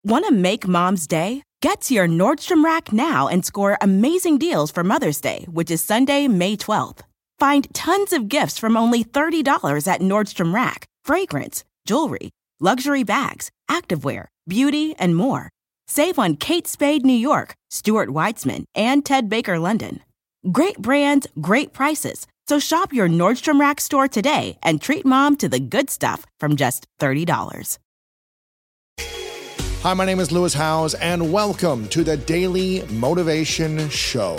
Want to make Mom's day? Get to your Nordstrom Rack now and score amazing deals for Mother's Day, which is Sunday, May 12th. Find tons of gifts from only $30 at Nordstrom Rack. Fragrance, jewelry, luxury bags, activewear, beauty, and more. Save on Kate Spade New York, Stuart Weitzman, and Ted Baker London. Great brands, great prices. So shop your Nordstrom Rack store today and treat Mom to the good stuff from just $30. Hi, my name is Lewis Howes, and welcome to the Daily Motivation Show.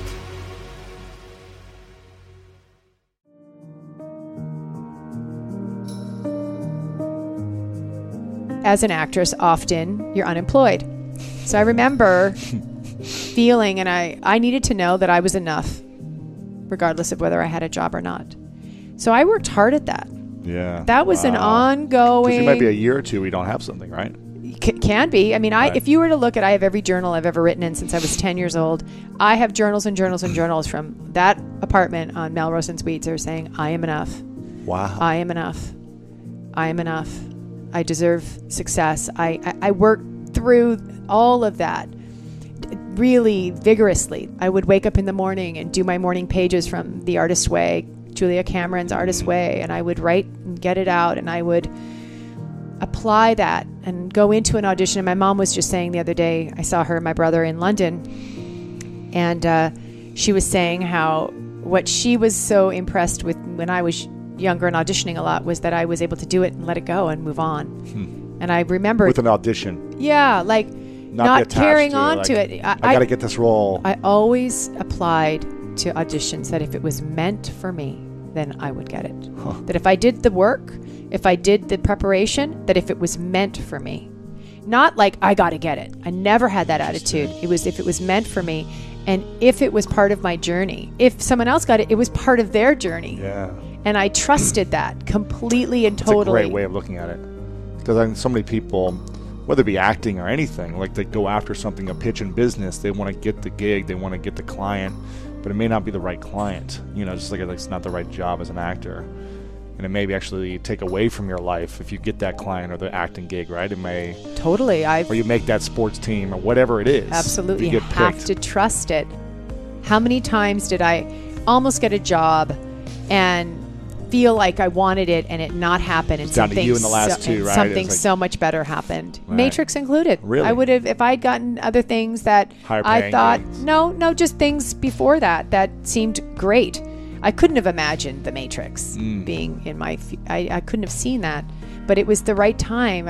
As an actress, often you're unemployed. So I remember feeling, and I needed to know that I was enough, regardless of whether I had a job or not. So I worked hard at that. Yeah. That was an ongoing... Because it might be a year or two we don't have something, right? Can be. I mean, Right. if you were to look at, I have every journal I've ever written in since I was 10 years old. I have journals and journals and journals from that apartment on Melrose and Sweetser saying, I am enough. Wow. I am enough. I am enough. I deserve success. I worked through all of that really vigorously. I would wake up in the morning and do my morning pages from The Artist's Way, Julia Cameron's Artist's Way, and I would write and get it out, and I would apply that and go into an audition. And my mom was just saying the other day, I saw her and my brother in London, and she was saying how what she was so impressed with when I was younger and auditioning a lot was that I was able to do it and let it go and move on. And I remember with an audition. Yeah, like not carrying on to it. I got to get this role. I always applied to auditions that if it was meant for me, then I would get it. That if I did the work, if I did the preparation, that if it was meant for me. Not like, I got to get it. I never had that attitude. It was if it was meant for me, and if it was part of my journey. If someone else got it, it was part of their journey. Yeah. And I trusted that completely and totally. It's a great way of looking at it. Because I think so many people, whether it be acting or anything, like they go after something, a pitch in business, they want to get the gig, they want to get the client, but it may not be the right client. You know, just like it's not the right job as an actor. And it may actually take away from your life if you get that client or the acting gig, right? It may... Totally. Or you make that sports team or whatever it is. Absolutely. You have to trust it. How many times did I almost get a job and feel like I wanted it and it not happen, and down to you in the last two, right? Something like, so much better happened. Right. Matrix included. Really? I would have, if I'd gotten other things that I thought, gigs. No, just things before that seemed great. I couldn't have imagined the Matrix being in my. I couldn't have seen that, but it was the right time.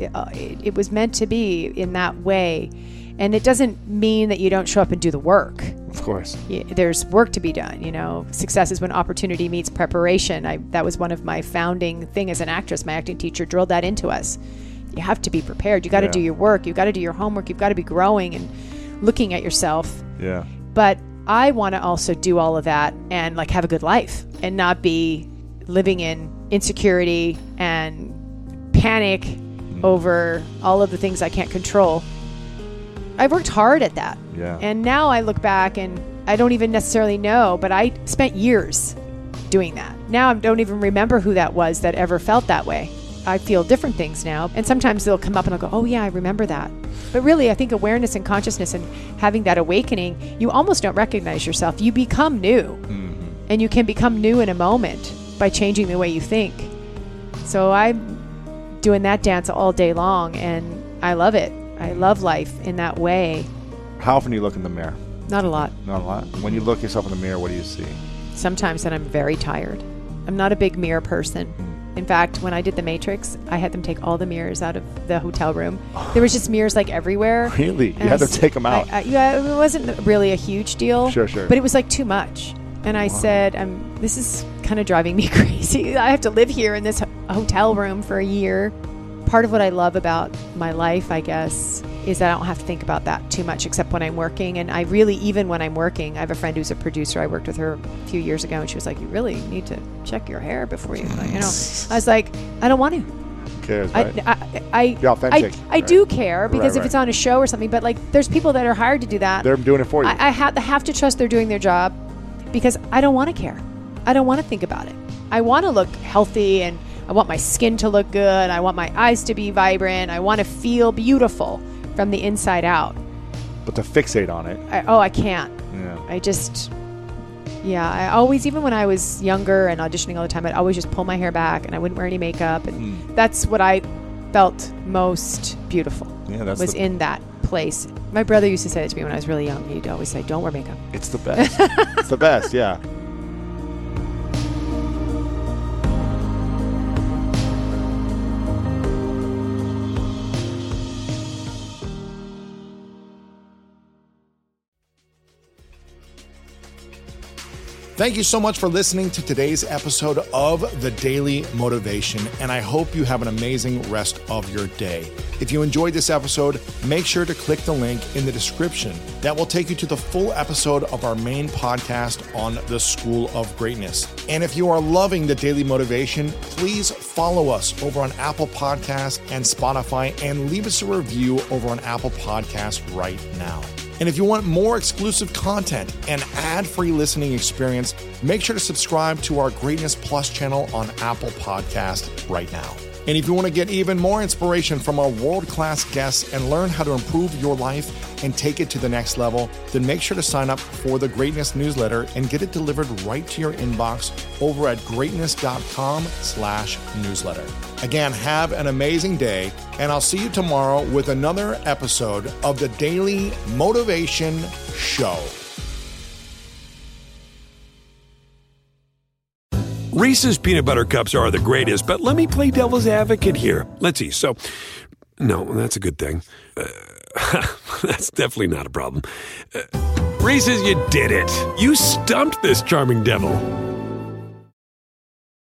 It was meant to be in that way, and it doesn't mean that you don't show up and do the work. Of course, there's work to be done. You know, success is when opportunity meets preparation. That was one of my founding thing as an actress. My acting teacher drilled that into us. You have to be prepared. You got to do your work. You got to do your homework. You've got to be growing and looking at yourself. Yeah. But I want to also do all of that and like have a good life and not be living in insecurity and panic over all of the things I can't control. I worked hard at that. Yeah. And now I look back and I don't even necessarily know, but I spent years doing that. Now I don't even remember who that was that ever felt that way. I feel different things now. And sometimes they'll come up and I'll go, oh yeah, I remember that. But really, I think awareness and consciousness and having that awakening, you almost don't recognize yourself. You become new. Mm-hmm. And you can become new in a moment by changing the way you think. So I'm doing that dance all day long, and I love it. I love life in that way. How often do you look in the mirror? Not a lot. Not a lot? When you look yourself in the mirror, what do you see? Sometimes that I'm very tired. I'm not a big mirror person. In fact, when I did The Matrix, I had them take all the mirrors out of the hotel room. There was just mirrors like everywhere. Really? You had to take them out? Yeah, it wasn't really a huge deal. Sure. But it was like too much. And I said, this is kind of driving me crazy. I have to live here in this hotel room for a year. Part of what I love about my life, I guess, is that I don't have to think about that too much except when I'm working. And I really, even when I'm working, I have a friend who's a producer. I worked with her a few years ago, and she was like, you really need to check your hair before you, I was like, I don't want to. Who cares, right? Be authentic. I do care because if it's on a show or something, but like there's people that are hired to do that. They're doing it for you. I have to trust they're doing their job because I don't want to care. I don't want to think about it. I want to look healthy and I want my skin to look good. I want my eyes to be vibrant. I want to feel beautiful from the inside out. But to fixate on it. I can't. Yeah. I always, even when I was younger and auditioning all the time, I'd always just pull my hair back and I wouldn't wear any makeup. And that's what I felt most beautiful. Yeah, was in that place. My brother used to say that to me when I was really young. He'd always say, don't wear makeup. It's the best. It's the best, yeah. Thank you so much for listening to today's episode of The Daily Motivation, and I hope you have an amazing rest of your day. If you enjoyed this episode, make sure to click the link in the description. That will take you to the full episode of our main podcast on the School of Greatness. And if you are loving The Daily Motivation, please follow us over on Apple Podcasts and Spotify, and leave us a review over on Apple Podcasts right now. And if you want more exclusive content and ad-free listening experience, make sure to subscribe to our Greatness Plus channel on Apple Podcast right now. And if you want to get even more inspiration from our world-class guests and learn how to improve your life and take it to the next level, then make sure to sign up for the Greatness newsletter and get it delivered right to your inbox over at greatness.com/newsletter. Again, have an amazing day, and I'll see you tomorrow with another episode of the Daily Motivation Show. Reese's peanut butter cups are the greatest, but let me play devil's advocate here. Let's see. So, no, that's a good thing. That's definitely not a problem. Reese's, you did it. You stumped this charming devil.